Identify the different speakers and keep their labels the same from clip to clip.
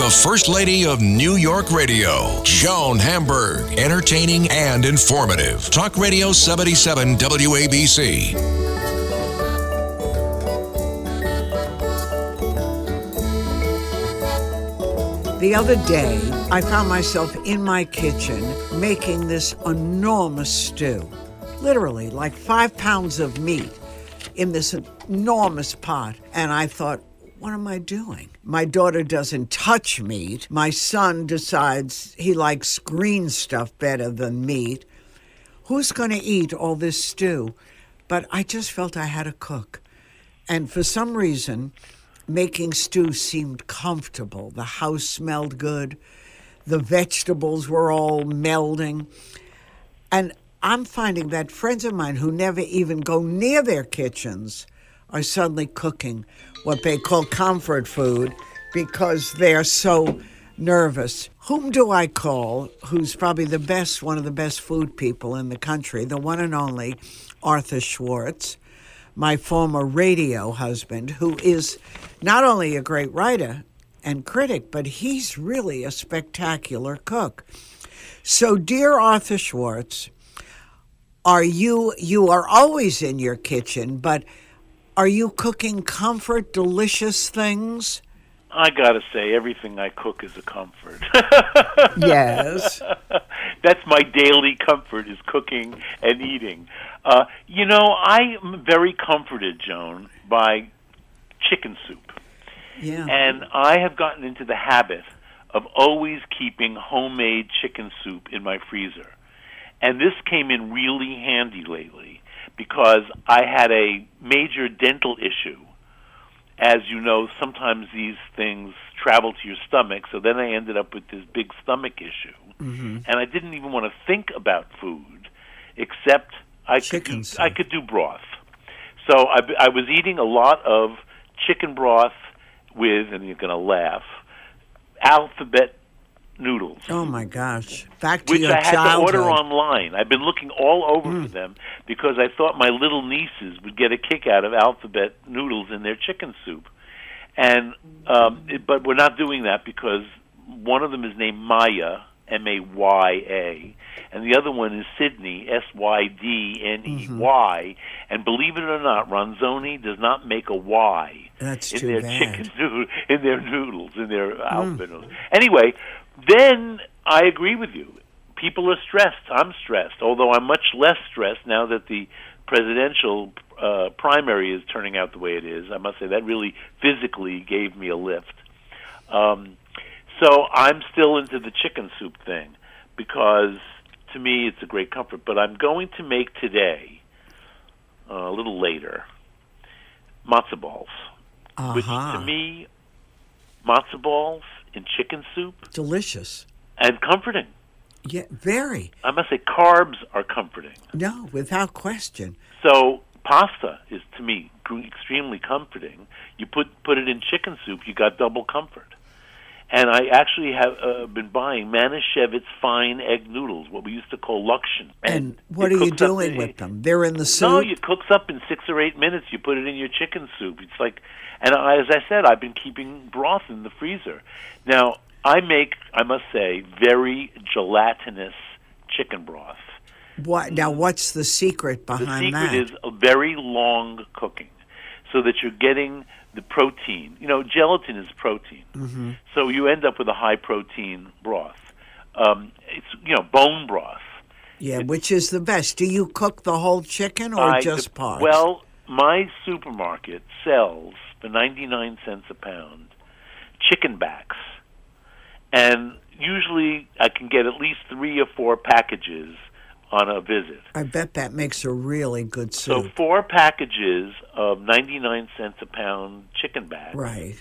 Speaker 1: the First Lady of New York Radio, Joan Hamburg. Entertaining and informative. Talk Radio 77 WABC.
Speaker 2: The other day, I found myself in my kitchen making this enormous stew. Literally, like 5 pounds of meat in this enormous pot. And I thought, what am I doing? My daughter doesn't touch meat. My son decides he likes green stuff better than meat. Who's going to eat all this stew? But I just felt I had to cook. And for some reason, making stew seemed comfortable. The house smelled good. The vegetables were all melding. And I'm finding that friends of mine who never even go near their kitchens are suddenly cooking what they call comfort food because they're so nervous. Whom do I call, who's probably one of the best food people in the country, the one and only Arthur Schwartz, my former radio husband, who is not only a great writer and critic, but he's really a spectacular cook. So, dear Arthur Schwartz, you are always in your kitchen, but are you cooking comfort, delicious things?
Speaker 3: I gotta say, everything I cook is a comfort.
Speaker 2: Yes.
Speaker 3: That's my daily comfort, is cooking and eating. I'm very comforted, Joan, by chicken soup.
Speaker 2: Yeah.
Speaker 3: And I have gotten into the habit of always keeping homemade chicken soup in my freezer. And this came in really handy lately because I had a major dental issue. As you know, sometimes these things travel to your stomach, so then I ended up with this big stomach issue.
Speaker 2: Mm-hmm.
Speaker 3: And I didn't even want to think about food, except I could do broth. So I was eating a lot of chicken broth with, and you're going to laugh, Alphabet noodles.
Speaker 2: Oh my gosh! Back to
Speaker 3: which
Speaker 2: your
Speaker 3: I had
Speaker 2: childhood.
Speaker 3: to order online. I've been looking all over for them because I thought my little nieces would get a kick out of Alphabet noodles in their chicken soup. And but we're not doing that because one of them is named Maya, Maya, and the other one is Sydney, Sydney. And believe it or not, Ronzoni does not make a Y
Speaker 2: That's
Speaker 3: in
Speaker 2: too
Speaker 3: their
Speaker 2: bad.
Speaker 3: in their noodles, in their Alphabet noodles. Anyway, then I agree with you. People are stressed. I'm stressed, although I'm much less stressed now that the presidential primary is turning out the way it is. I must say that really physically gave me a lift. So I'm still into the chicken soup thing because, to me, it's a great comfort. But I'm going to make today, a little later, matzo balls, which to me, matzo balls in chicken soup,
Speaker 2: delicious
Speaker 3: and comforting.
Speaker 2: Yeah, very.
Speaker 3: I must say, carbs are comforting.
Speaker 2: No, without question.
Speaker 3: So pasta is, to me, extremely comforting. You put it in chicken soup, you got double comfort. And I actually have been buying Manischewitz fine egg noodles, what we used to call Luction.
Speaker 2: And what are you doing with them? They're in the soup?
Speaker 3: No, it cooks up in 6 or 8 minutes. You put it in your chicken soup. It's like, and as I said, I've been keeping broth in the freezer. Now, I make, I must say, very gelatinous chicken broth.
Speaker 2: Now, what's the secret behind that?
Speaker 3: The secret is a very long cooking so that you're getting the protein. You know, gelatin is protein.
Speaker 2: Mm-hmm.
Speaker 3: So you end up with a high-protein broth. It's, bone broth.
Speaker 2: Yeah, which is the best. Do you cook the whole chicken or just parts?
Speaker 3: Well, my supermarket sells, for 99 cents a pound, chicken backs. And usually I can get at least 3 or 4 packages on a visit.
Speaker 2: I bet that makes a really good soup.
Speaker 3: So 4 packages of 99 cents a pound chicken backs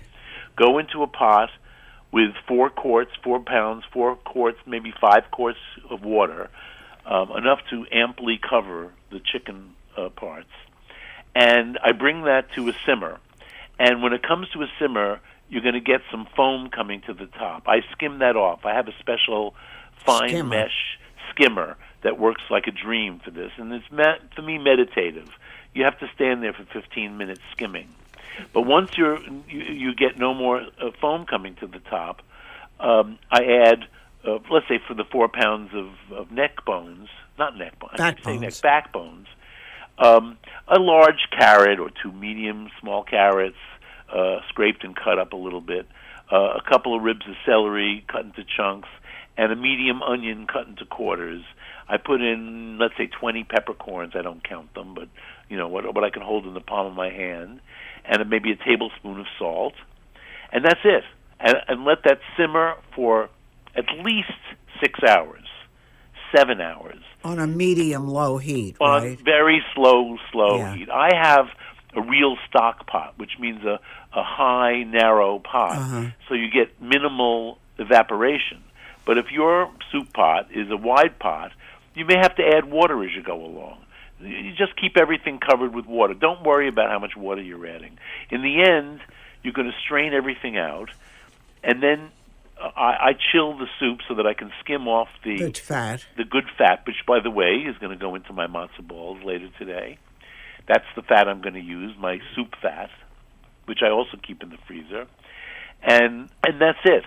Speaker 3: go into a pot with 4 quarts, 4 pounds, 4 quarts, maybe 5 quarts of water, enough to amply cover the chicken parts. And I bring that to a simmer. And when it comes to a simmer, you're going to get some foam coming to the top. I skim that off. I have a special fine mesh skimmer that works like a dream for this. And it's, for me, meditative. You have to stand there for 15 minutes skimming. But once you get no more foam coming to the top, I add, let's say for the 4 pounds of neck bones, not neck bones, back bones, a large carrot or 2 medium small carrots, scraped and cut up a little bit, a couple of ribs of celery cut into chunks, and a medium onion cut into quarters. I put in, let's say, 20 peppercorns. I don't count them, but what I can hold in the palm of my hand, and maybe a tablespoon of salt, and that's it. And let that simmer for at least 6 hours, 7 hours.
Speaker 2: On a medium-low heat,
Speaker 3: on
Speaker 2: right?
Speaker 3: Very slow heat. I have a real stock pot, which means a high, narrow pot, so you get minimal evaporation. But if your soup pot is a wide pot, you may have to add water as you go along. You just keep everything covered with water. Don't worry about how much water you're adding. In the end, you're going to strain everything out, and then I chill the soup so that I can skim off the good fat, which, by the way, is going to go into my matzo balls later today. That's the fat I'm going to use, my soup fat, which I also keep in the freezer, and that's it.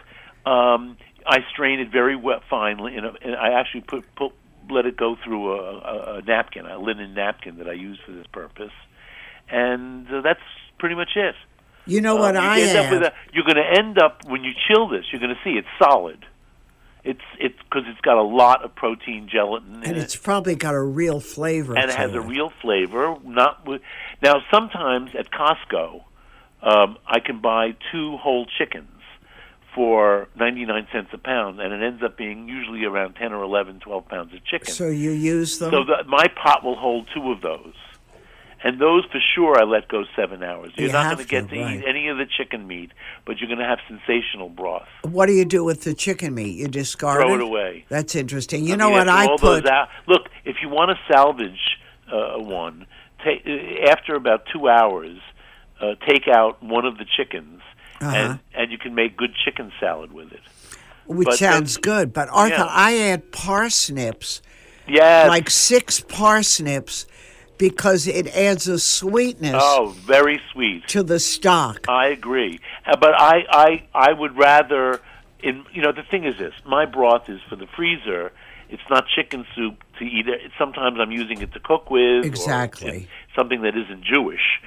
Speaker 3: I strain it very finely, and I actually let it go through a napkin, a linen napkin that I use for this purpose, and that's pretty much it.
Speaker 2: You know what I have?
Speaker 3: You're going to end up, when you chill this, you're going to see it's solid. It's because it's got a lot of protein gelatin in it.
Speaker 2: And it's probably got a real flavor.
Speaker 3: And it has a real flavor. Now, sometimes at Costco, I can buy 2 whole chickens for 99 cents a pound, and it ends up being usually around 10 or 11, 12 pounds of chicken.
Speaker 2: So you use them?
Speaker 3: So my pot will hold 2 of those. And those, for sure, I let go 7 hours. You're not going to get to eat any of the chicken meat, but you're going to have sensational broth.
Speaker 2: What do you do with the chicken meat? You discard it?
Speaker 3: Throw it away.
Speaker 2: That's interesting. You know what I put?
Speaker 3: Look, if you want to salvage one, after about 2 hours, take out one of the chickens, and you can make good chicken salad with it.
Speaker 2: Which sounds good. But, Arthur, I add parsnips, like 6 parsnips, because it adds a sweetness.
Speaker 3: Oh, very sweet.
Speaker 2: To the stock.
Speaker 3: I agree. But I would rather, the thing is this, my broth is for the freezer. It's not chicken soup to eat. Sometimes I'm using it to cook with.
Speaker 2: Exactly.
Speaker 3: Or something that isn't Jewish.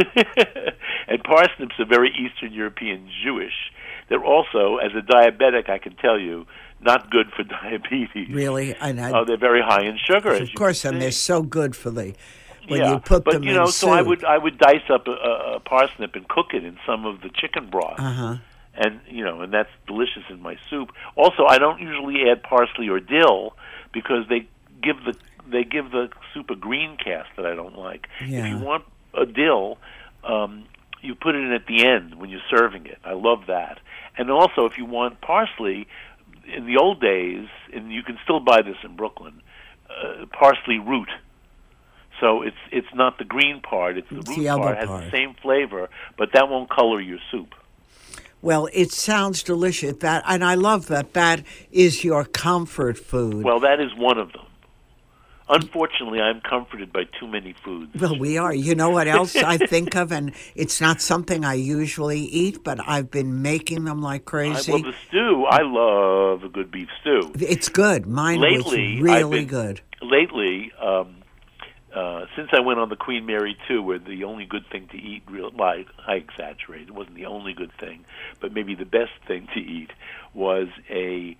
Speaker 3: And parsnips are very Eastern European Jewish. They're also, as a diabetic, I can tell you, not good for diabetes.
Speaker 2: Really?
Speaker 3: They're very high in sugar.
Speaker 2: Of course, and they're so good for you put them in soup.
Speaker 3: So I would dice up a parsnip and cook it in some of the chicken broth. And and that's delicious in my soup. Also, I don't usually add parsley or dill because they give the soup a green cast that I don't like.
Speaker 2: Yeah.
Speaker 3: If you want a dill, you put it in at the end when you're serving it. I love that. And also, if you want parsley, in the old days, and you can still buy this in Brooklyn, parsley root. So it's not the green part; it's the root part. It has the same flavor, but that won't color your soup.
Speaker 2: Well, it sounds delicious. And I love that. That is your comfort food.
Speaker 3: Well, that is one of them. Unfortunately, I'm comforted by too many foods.
Speaker 2: Well, we are. You know what else I think of? And it's not something I usually eat, but I've been making them like crazy.
Speaker 3: Well, the stew, I love a good beef stew.
Speaker 2: It's good. Mine was really good.
Speaker 3: Lately, since I went on the Queen Mary 2, where the only good thing to eat, I exaggerate, it wasn't the only good thing, but maybe the best thing to eat was a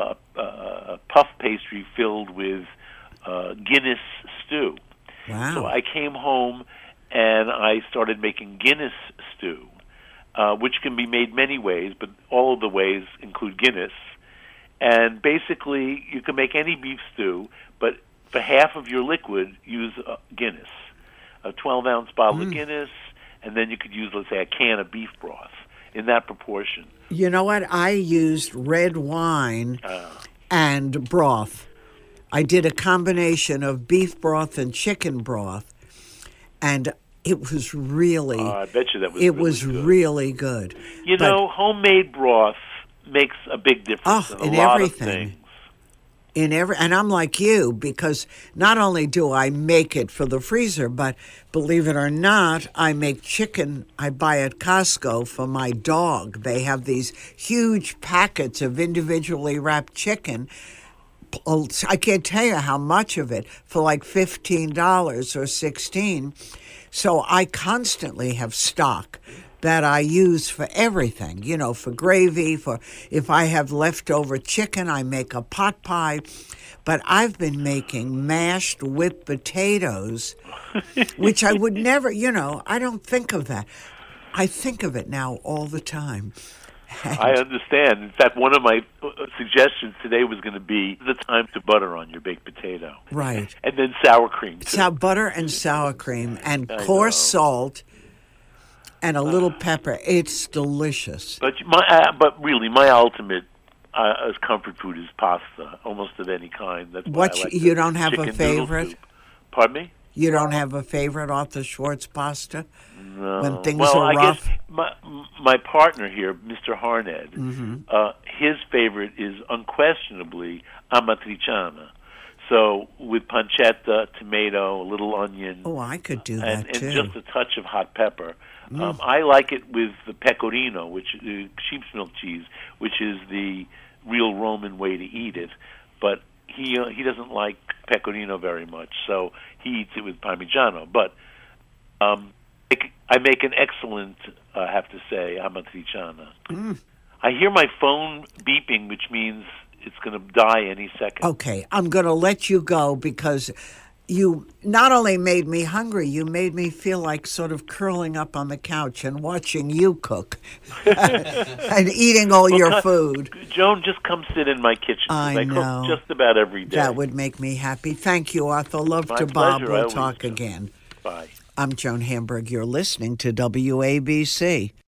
Speaker 3: puff pastry filled with Guinness stew.
Speaker 2: Wow.
Speaker 3: So I came home and I started making Guinness stew, which can be made many ways, but all of the ways include Guinness. And basically, you can make any beef stew, but for half of your liquid, use Guinness, a 12-ounce bottle of Guinness, and then you could use, let's say, a can of beef broth in that proportion.
Speaker 2: You know what? I used red wine and broth. I did a combination of beef broth and chicken broth, and it was really...
Speaker 3: I bet you that was
Speaker 2: It was really good.
Speaker 3: Homemade broth makes a big difference in a lot of things.
Speaker 2: and I'm like you, because not only do I make it for the freezer, but believe it or not, I make chicken I buy at Costco for my dog. They have these huge packets of individually wrapped chicken. I can't tell you how much of it, for like $15 or $16. So I constantly have stock that I use for everything, for gravy, for if I have leftover chicken, I make a pot pie. But I've been making mashed whipped potatoes, which I would never, I don't think of that. I think of it now all the time.
Speaker 3: I understand. In fact, one of my suggestions today was going to be the time to butter on your baked potato.
Speaker 2: Right.
Speaker 3: And then sour cream, too.
Speaker 2: Butter and sour cream and coarse salt and a little pepper. It's delicious.
Speaker 3: But really, my ultimate comfort food is pasta, almost of any kind. That's why I like
Speaker 2: you don't have a favorite?
Speaker 3: Pardon me?
Speaker 2: You don't have a favorite Arthur Schwartz pasta?
Speaker 3: No.
Speaker 2: When things are rough?
Speaker 3: I guess my partner here, Mr. Harned, his favorite is unquestionably amatriciana. So with pancetta, tomato, a little onion.
Speaker 2: Oh, I could do that too.
Speaker 3: And just a touch of hot pepper. I like it with the pecorino, which is sheep's milk cheese, which is the real Roman way to eat it. But he doesn't like pecorino very much, so he eats it with parmigiano. But I make an excellent, I have to say, amatriciana. I hear my phone beeping, which means it's going to die any second.
Speaker 2: Okay, I'm going to let you go because you not only made me hungry, you made me feel like sort of curling up on the couch and watching you cook and eating all your food.
Speaker 3: Joan, just come sit in my kitchen.
Speaker 2: I know.
Speaker 3: Cook just about every day.
Speaker 2: That would make me happy. Thank you, Arthur. Love to Bob. We'll talk again.
Speaker 3: Bye.
Speaker 2: I'm Joan Hamburg. You're listening to WABC.